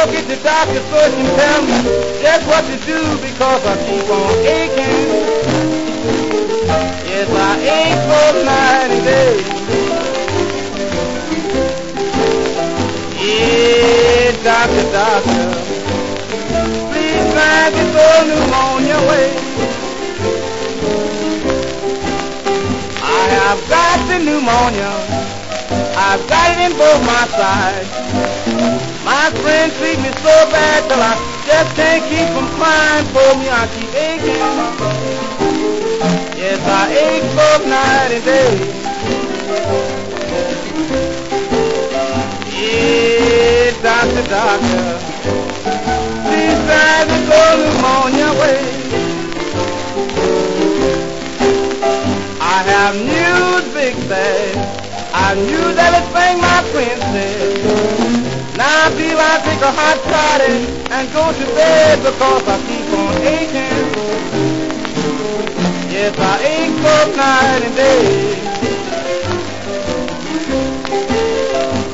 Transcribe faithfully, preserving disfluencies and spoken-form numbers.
go get the doctor so she can tell me just what to do because I keep on aching. Yes, I ache both night and day. Yeah, doctor, doctor, please find this old pneumonia away. I have got the pneumonia. I've got it in both my sides. My friends treat me so bad till I just can't keep from crying for me. I keep aching. Yes, I ache both night and day. Yeah, doctor, doctor, please drive this old pneumonia away. I have news, big bad. I knew that everything my friend said. Now I feel I take a hot toddy and go to bed because I keep on aching. Yes, I ache both night and day.